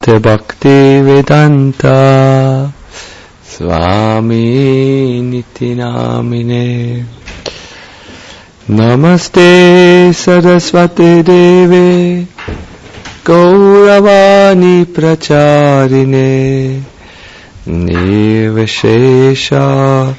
Namaste Bhakti Vedanta Swami Niti Namine Namaste Saraswati Deve Gauravani Pracharine Nirvishesha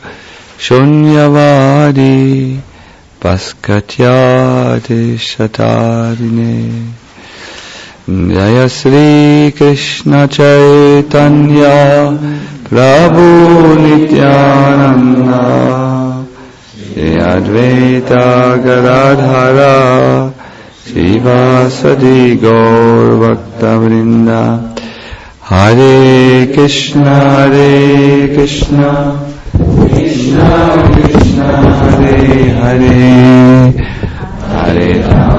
Shunyavadi Paskatyadi Shatarine Jaya Sri Krishna Chaitanya Prabhu Nityananda Shri Advaita Gadadhara Srivasadi Gaur Bhakta Vrinda Hare Krishna Krishna Krishna Hare Hare Hare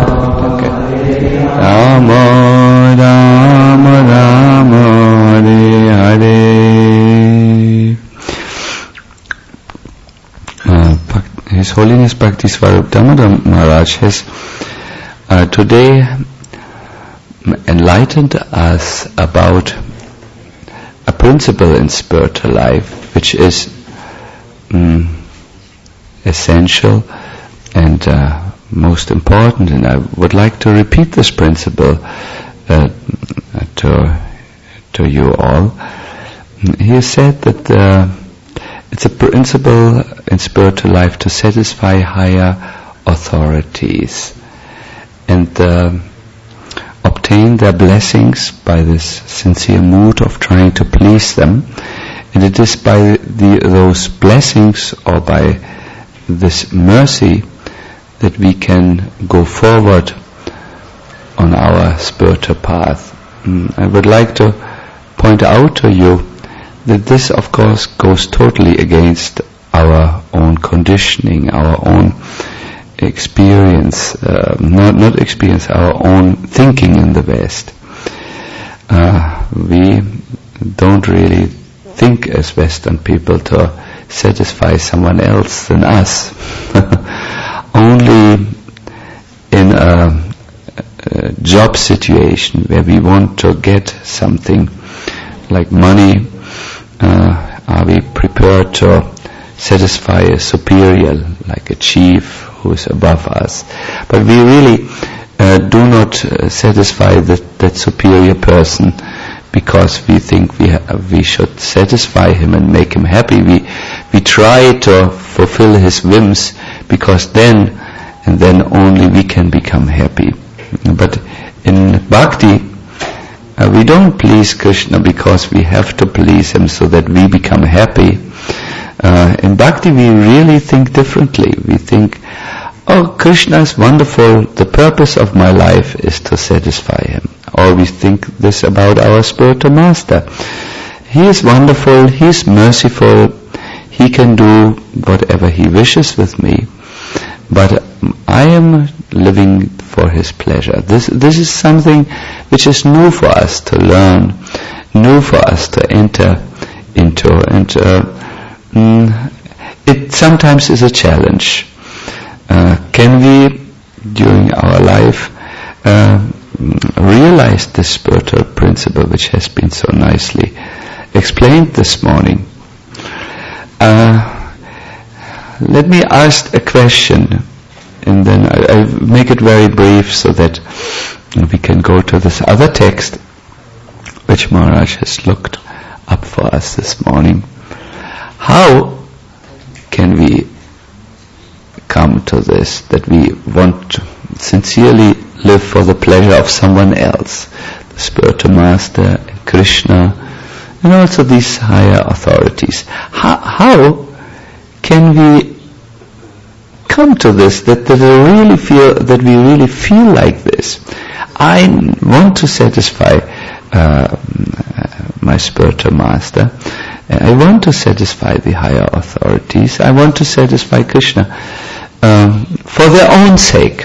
Rama Rama Rama Hare Hare. His Holiness Bhakti Swarup Damodar Maharaj has today enlightened us about a principle in spiritual life which is essential and most important, and I would like to repeat this principle to you all. He has said that it's a principle in spiritual life to satisfy higher authorities and obtain their blessings by this sincere mood of trying to please them. And it is by those blessings or by this mercy that we can go forward on our spiritual path. I would like to point out to you that this of course goes totally against our own conditioning, our own experience, not experience, our own thinking in the West. We don't really think as Western people to satisfy someone else than us. Only in a job situation where we want to get something like money are we prepared to satisfy a superior, like a chief who is above us. But we really do not satisfy that superior person because we think we should satisfy him and make him happy. We try to fulfill his whims because then only we can become happy. But in bhakti, we don't please Krishna because we have to please him so that we become happy. In bhakti we really think differently. We think, oh, Krishna is wonderful, the purpose of my life is to satisfy him. Or we think this about our spiritual master. He is wonderful, he is merciful, he can do whatever he wishes with me, but I am living for his pleasure. This is something which is new for us to learn, new for us to enter into, and it sometimes is a challenge. Can we, during our life, realize this spiritual principle which has been so nicely explained this morning? Let me ask a question, and then I make it very brief so that we can go to this other text which Maharaj has looked up for us this morning. How can we come to this, that we want to sincerely live for the pleasure of someone else, the spiritual master, Krishna, and also these higher authorities? How can we come to this, that we really feel like this? I want to satisfy my spiritual master. I want to satisfy the higher authorities. I want to satisfy Krishna for their own sake.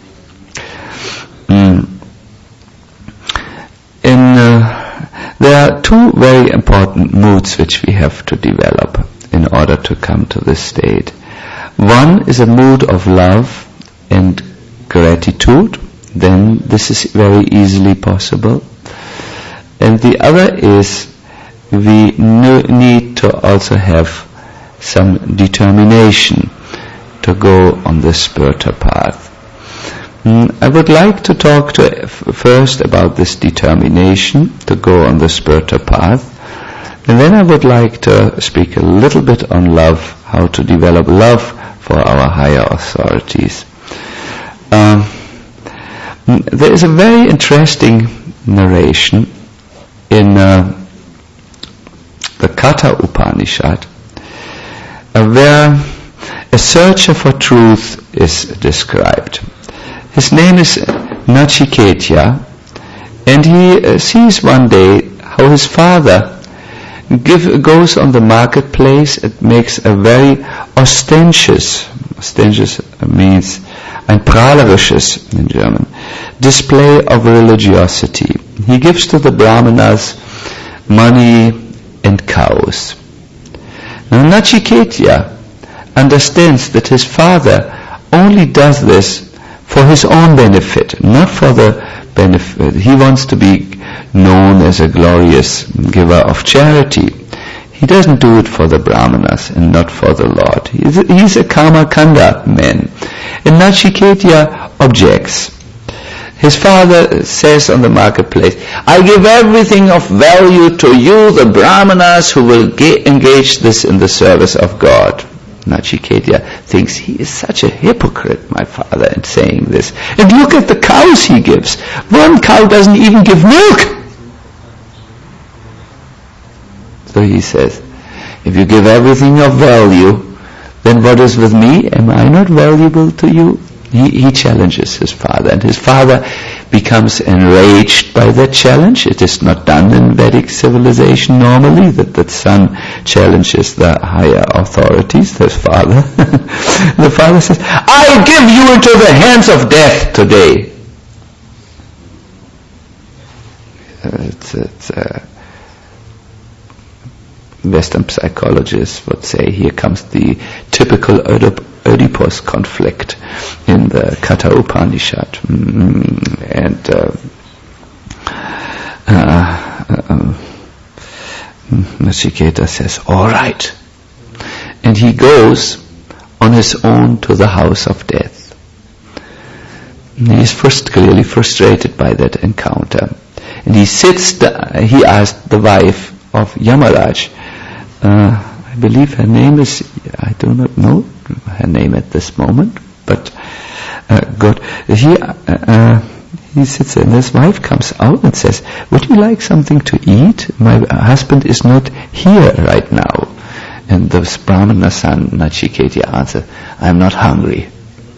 There are two very important moods which we have to develop in order to come to this state. One is a mood of love and gratitude. Then this is very easily possible. And the other is we need to also have some determination to go on the spiritual path. I would like to talk first about this determination to go on the spiritual path, and then I would like to speak a little bit on love, how to develop love for our higher authorities. There is a very interesting narration in the Katha Upanishad where a searcher for truth is described. His name is Nachiketa, and he sees one day how his father goes on the marketplace and makes a very ostentious means ein prahlerisches in German, display of religiosity. He gives to the brahmanas money and cows. Now Nachiketa understands that his father only does this for his own benefit, not for the benefit. He wants to be known as a glorious giver of charity. He doesn't do it for the brahmanas and not for the Lord. He's a karmakanda man. And Nachiketa objects. His father says on the marketplace, I give everything of value to you, the brahmanas, who will engage this in the service of God. Nachiketa thinks he is such a hypocrite, my father, in saying this. And look at the cows he gives. One cow doesn't even give milk. So he says, if you give everything of value, then what is with me? Am I not valuable to you? He challenges his father, and his father becomes enraged by that challenge. It is not done in Vedic civilization normally, that the son challenges the higher authorities, the father. The father says, I give you into the hands of death today. Western psychologists would say here comes the typical Oedipus conflict in the Katha Upanishad. And Nachiketa says, all right. And he goes on his own to the house of death. He is clearly frustrated by that encounter. And he he asked the wife of Yamaraj, I believe her name is, I do not know her name at this moment, but good. He sits there, and his wife comes out and says, would you like something to eat? My husband is not here right now. And the Brahmana son, Nachiketa, answers, I am not hungry.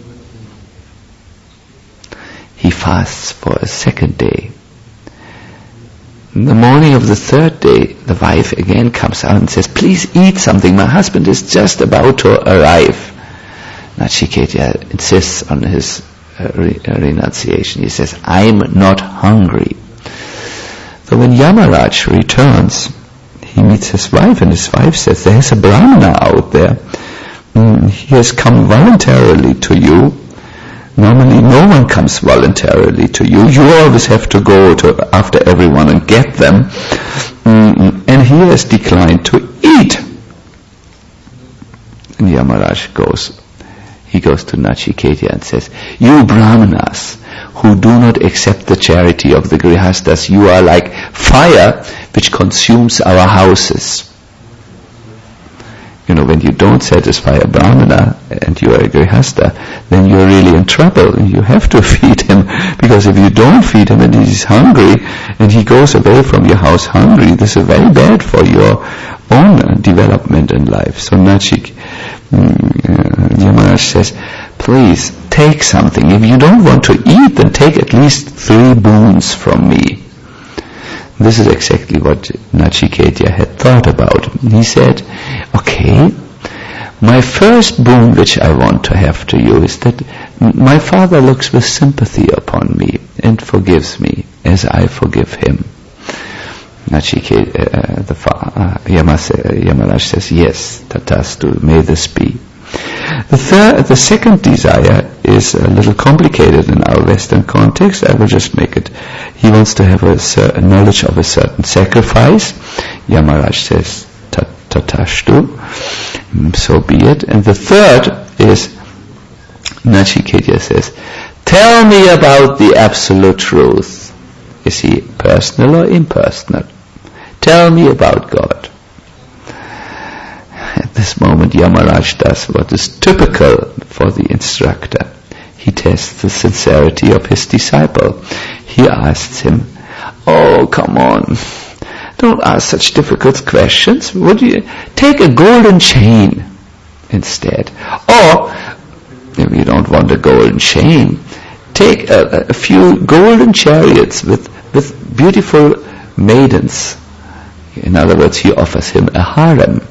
He fasts for a second day. In the morning of the third day, the wife again comes out and says, please eat something, my husband is just about to arrive. Nachiketa insists on his renunciation. He says, I'm not hungry. So when Yamaraj returns, he meets his wife, and his wife says, there's a Brahmana out there. He has come voluntarily to you. Normally no one comes voluntarily to you. You always have to go after everyone and get them. And he has declined to eat. And Yamaraj goes to Nachiketa and says, you Brahmanas who do not accept the charity of the Grihastas, you are like fire which consumes our houses. You know, when you don't satisfy a Brahmana and you are a Grihasta, then you're really in trouble. You have to feed him, because if you don't feed him and he's hungry and he goes away from your house hungry, this is very bad for your own development in life. So Yamaraj says, please take something. If you don't want to eat, then take at least 3 boons from me. This is exactly what Nachiketa had thought about. He said, okay, my first boon which I want to have to you is that my father looks with sympathy upon me and forgives me as I forgive him. Yamaraj says, yes, tatastu, may this be. The second desire is a little complicated in our Western context. I will just make it. He wants to have a knowledge of a certain sacrifice. Yamaraj says, tatashtu, so be it. And the third is, Nachiketa says, tell me about the absolute truth. Is he personal or impersonal? Tell me about God. At this moment, Yamaraj does what is typical for the instructor. He tests the sincerity of his disciple. He asks him, oh, come on, don't ask such difficult questions. Would you take a golden chain instead? Or, if you don't want a golden chain, take a few golden chariots with beautiful maidens. In other words, he offers him a harem.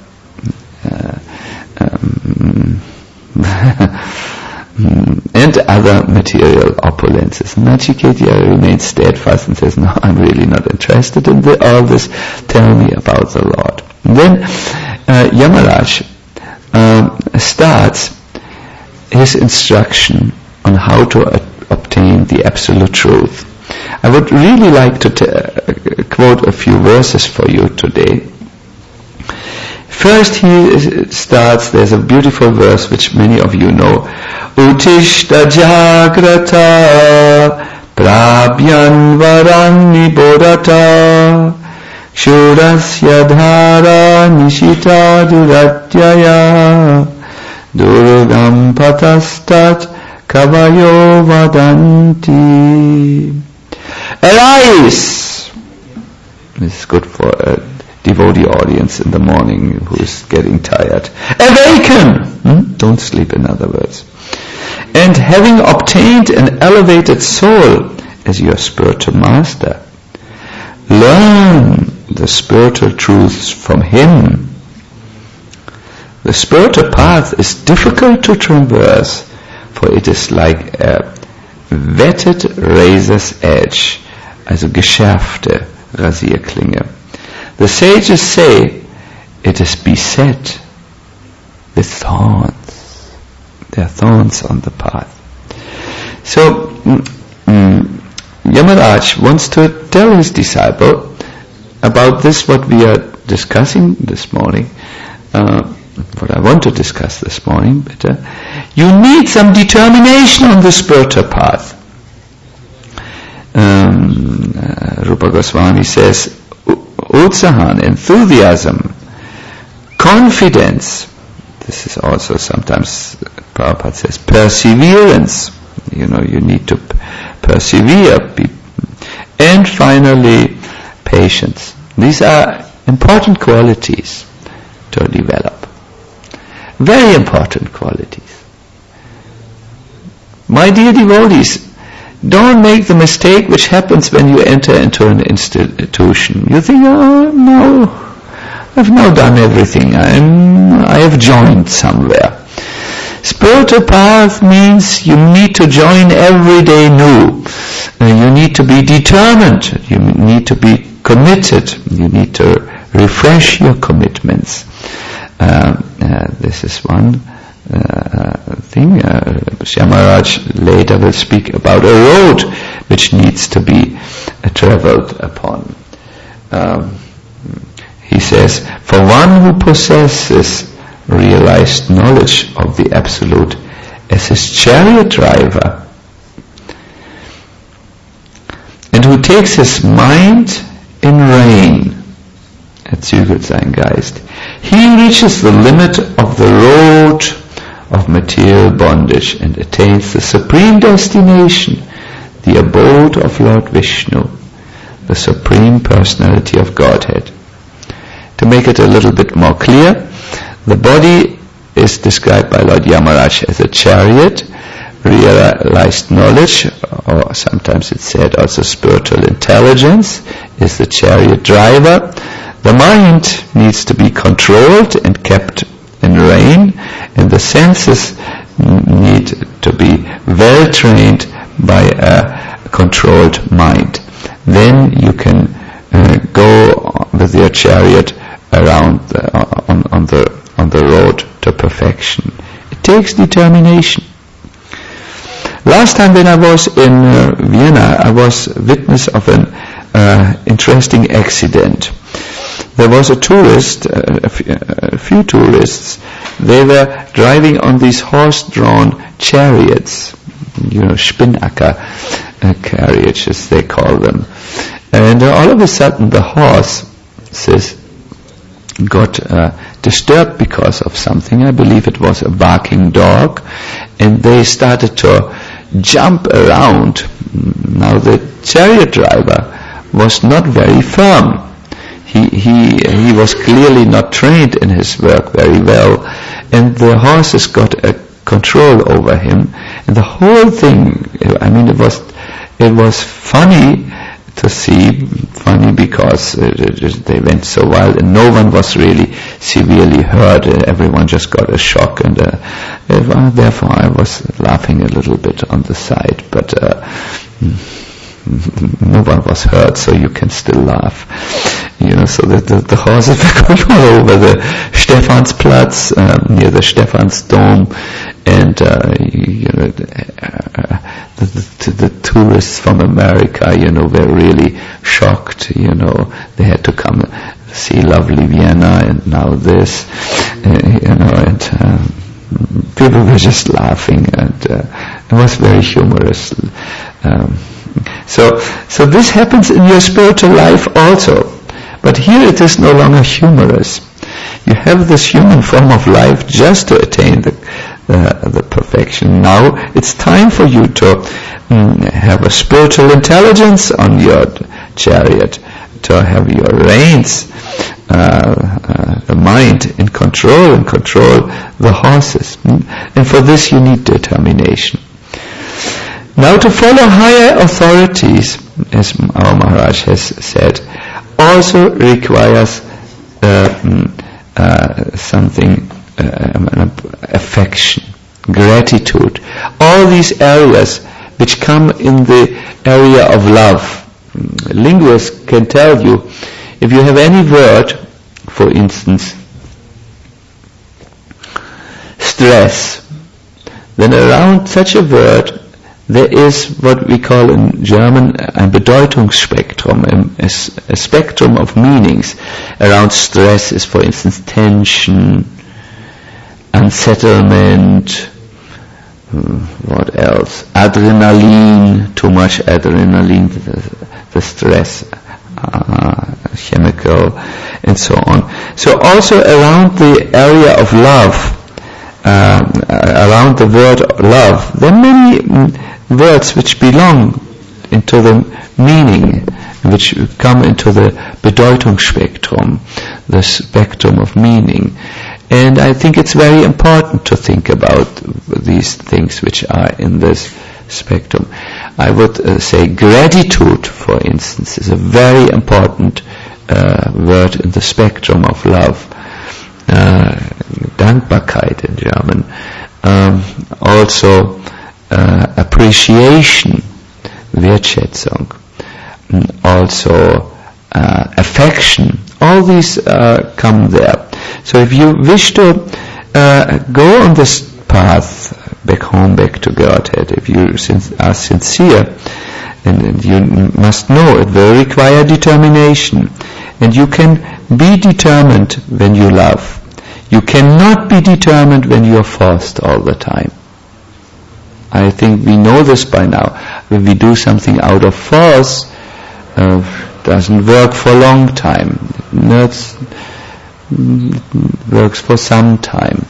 And other material opulences. Nachiketa remains steadfast and says, no, I'm really not interested in all this. Tell me about the Lord. And then Yamaraj starts his instruction on how to obtain the absolute truth. I would really like to quote a few verses for you today. First he starts, there's a beautiful verse which many of you know. Utishta jagrata prabhyan varan nibodata shurasya dhara nishita duratyaya durgam patastat kavayo vadanti. Arise! This is good for a devotee audience in the morning who is getting tired. Awaken! Don't sleep, in other words. And having obtained an elevated soul as your spiritual master, learn the spiritual truths from him. The spiritual path is difficult to traverse, for it is like a whetted razor's edge, also geschärfte Rasierklinge. The sages say it is beset with thorns. There are thorns on the path. So Yamaraj wants to tell his disciple about this, what we are discussing this morning, what I want to discuss this morning better. You need some determination on the spiritual path. Rupa Goswami says, utsahan, enthusiasm, confidence. This is also sometimes Prabhupada says perseverance. You need to persevere. And finally, patience. These are important qualities to develop. Very important qualities. My dear devotees, don't make the mistake which happens when you enter into an institution. You think, oh no, I've now done everything. I have joined somewhere. Spiritual path means you need to join every day new. You need to be determined. You need to be committed. You need to refresh your commitments. This is one thing. Yamaraj later will speak about a road which needs to be traveled upon. He says, for one who possesses realized knowledge of the Absolute as his chariot driver, and who takes his mind in rein, zügelt sein Geist, he reaches the limit of the road of material bondage and attains the supreme destination, the abode of Lord Vishnu, the Supreme Personality of Godhead. To make it a little bit more clear, the body is described by Lord Yamaraj as a chariot. Realized knowledge, or sometimes it's said also spiritual intelligence, is the chariot driver. The mind needs to be controlled and kept in rein, and the senses need to be well trained by a controlled mind. Then you can go with your chariot around on the road to perfection. It takes determination. Last time when I was in Vienna, I was witness of an interesting accident. There was a tourist, a few tourists. They were driving on these horse-drawn chariots, Spinnaker carriages they call them. And all of a sudden the horses got disturbed because of something. I believe it was a barking dog, and they started to jump around. Now the chariot driver was not very firm. He was clearly not trained in his work very well, and the horses got a control over him, and the whole thing, it was funny to see, funny because they went so wild and no one was really severely hurt. Everyone just got a shock, and therefore I was laughing a little bit on the side, but no one was hurt, so you can still laugh. So the horses were going all over the Stephansplatz, near the Stephansdom, and the tourists from America, were really shocked. They had to come see lovely Vienna, and now this, and people were just laughing, and it was very humorous. So this happens in your spiritual life also. But here it is no longer humorous. You have this human form of life just to attain the perfection. Now it's time for you to have a spiritual intelligence on your chariot, to have your reins, the mind in control, and control the horses. And for this you need determination. Now to follow higher authorities, as our Maharaj has said, also requires something, affection, gratitude. All these areas which come in the area of love. Linguists can tell you, if you have any word, for instance, stress, then around such a word there is what we call in German ein Bedeutungsspektrum, a spectrum of meanings. Around stress is, for instance, tension, unsettlement, what else? Adrenaline, too much adrenaline, the stress chemical, and so on. So also around the area of love, around the word love, there are many words which belong into the meaning, which come into the Bedeutungsspektrum, the spectrum of meaning. And I think it's very important to think about these things which are in this spectrum. I would say gratitude, for instance, is a very important word in the spectrum of love. Dankbarkeit in German. Also appreciation, Wertschätzung. Also affection. All these come there. So if you wish to go on this path back home, back to Godhead, if you are sincere, and you must know it will require determination, and you can be determined when you love. You cannot be determined when you are forced all the time. I think we know this by now. When we do something out of force, doesn't work for a long time. It works for some time.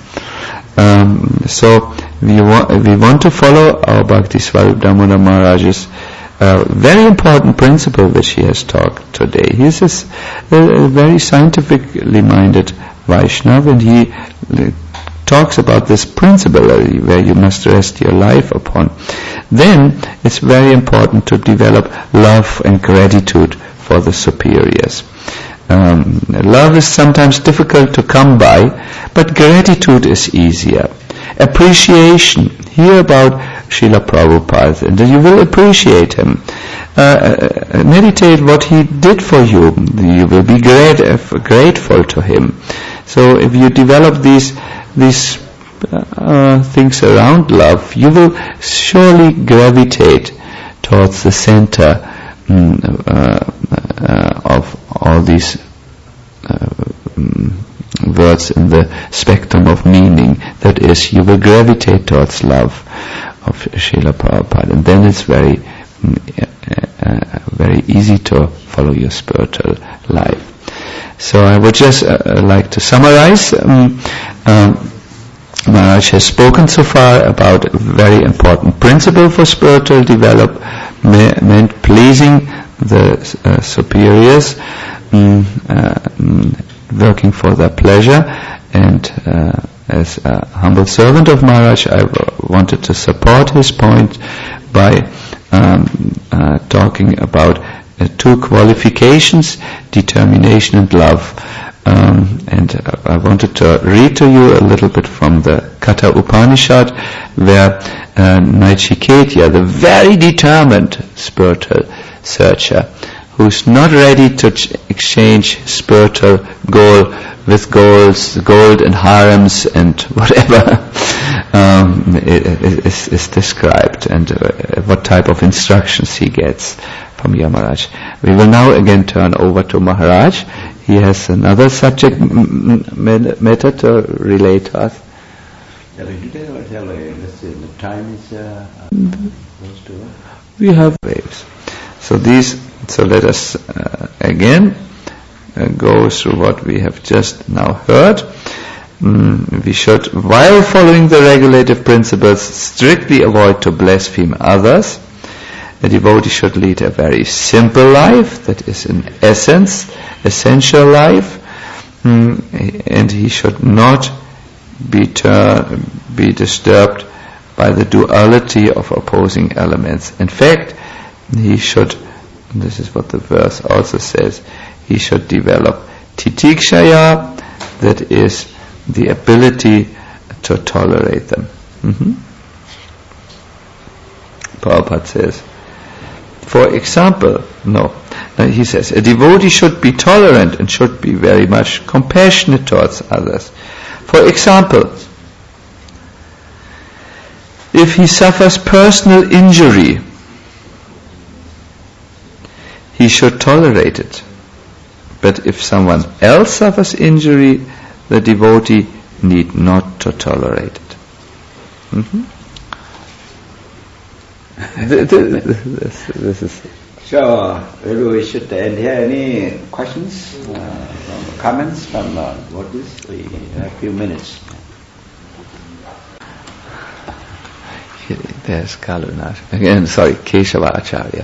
So we want to follow our Bhakti Swarup Damodar Maharaj's very important principle which he has talked today. He is a very scientifically minded Vaishnava, and he talks about this principle where you must rest your life upon. Then it's very important to develop love and gratitude for the superiors. Love is sometimes difficult to come by, but gratitude is easier. Appreciation. Hear about Srila Prabhupada, and you will appreciate him. Meditate what he did for you. You will be grateful to him. So if you develop these things around love, you will surely gravitate towards the center of all these words in the spectrum of meaning. That is, you will gravitate towards love of Srila Prabhupada, and then it's very easy to follow your spiritual life. So I would just like to summarize. Maharaj has spoken so far about a very important principle for spiritual development, pleasing the superiors, working for their pleasure, and as a humble servant of Maharaj, I wanted to support his point by talking about two qualifications, determination and love. And I wanted to read to you a little bit from the Katha Upanishad, where Naiciketya, the very determined spiritual searcher, who's not ready to exchange spiritual goal with gold and harems and whatever, is described, and what type of instructions he gets from Yamaraj. We will now again turn over to Maharaj. He has another subject matter to relate to us. The time is close to it. We have waves. So let us again go through what we have just now heard. We should, while following the regulative principles, strictly avoid to blaspheme others. A devotee should lead a very simple life, that is in essence, essential life, and he should not be disturbed by the duality of opposing elements. In fact, he should, this is what the verse also says, he should develop titikshaya, that is the ability to tolerate them. Prabhupada says, for example, he says, a devotee should be tolerant and should be very much compassionate towards others. For example, if he suffers personal injury, he should tolerate it. But if someone else suffers injury, the devotee need not to tolerate it. This is. So, we should end here. Any questions, comments from what is? We have a few minutes. There's Kalunath. Again, sorry, Keshava Acharya.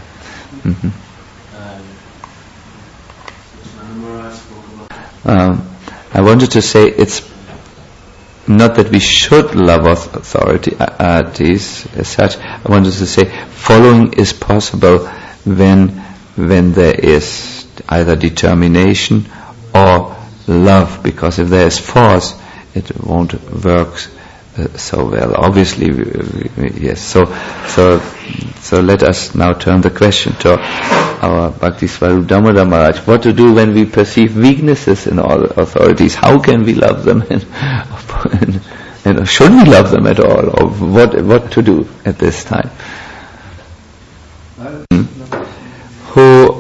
I wanted to say it's not that we should love authorities as such. I wanted to say following is possible when there is either determination or love, because if there is force, it won't work so well. Obviously, yes. So let us now turn the question to our Bhakti Swarup Damodar Maharaj. What to do when we perceive weaknesses in all authorities? How can we love them? And should we love them at all? Or what to do at this time? Who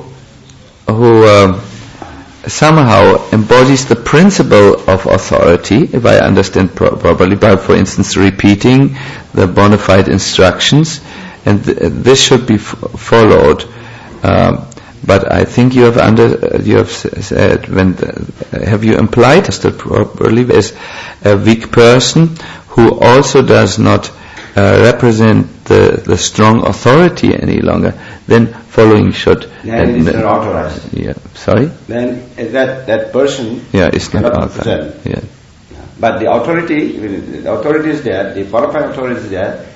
somehow embodies the principle of authority, if I understand properly, by, for instance, repeating the bona fide instructions, and this should be followed. But I think you have said, have you implied that properly as a weak person who also does not represent the strong authority any longer, then following should. Then is not authorized. Yeah, sorry? Then that person is not authorized. Yeah. But the authority is there, the qualified authority is there,